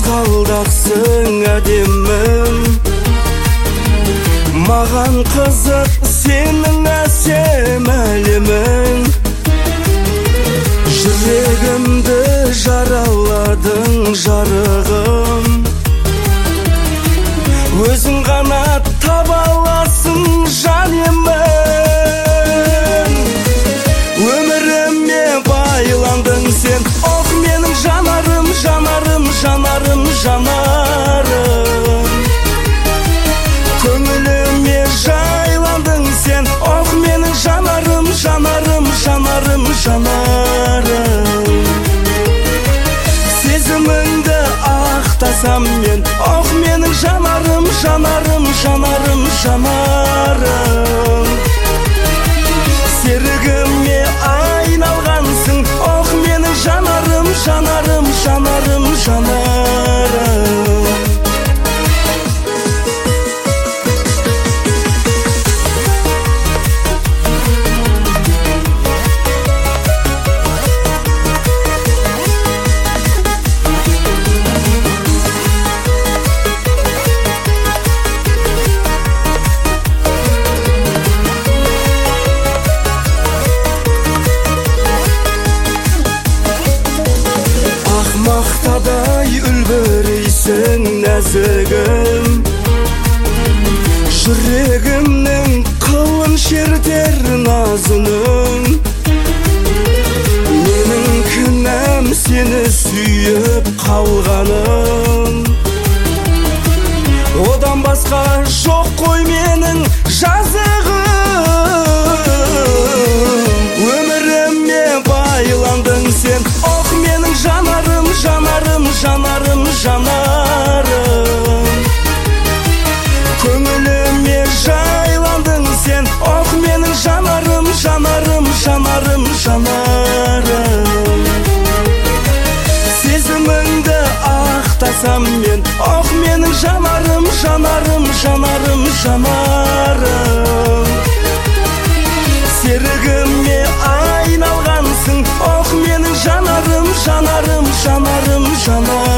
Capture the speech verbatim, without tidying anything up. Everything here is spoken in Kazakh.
Сақалдақсың әдемім, маған қызық сенің әсем әлемің. Жүрегімді жараладың жарығым, өзің ғана таба аласың жанымын. Өміріме байландың сен, ох менің жанарым, жанарым, жанарым, жанарым. Көңіліме жайландың сен, ох менің жанарым, жанарым, жанарым, жанарым. Сезіміңді ақтасам мен, ох менің жанарым, жанарым, жанарым, жанарым. Серігіме айналғансың, ох менің жанарым, жанарым, жанарым, жанарым. Мақтадай үлбірейсің нәзігім, жүрегімнің қылын шертер назының. Менің кінәм сені сүйіп қалғаным, одан басқа жоқ қой менің жазығым. Өміріме байландың сен, ох менің жанарым, жанарым, жанарым, жанарым. Көңіліме жайландың сен, ох менің жанарым, жанарым, жанарым, жанарым. Сезіміңді ақтасам мен, ох менің жанарым, жанарым, жанарым, жанарым. Серігіме айналғансың, ох менің жанарым, жанарым, жанарым, жанарым.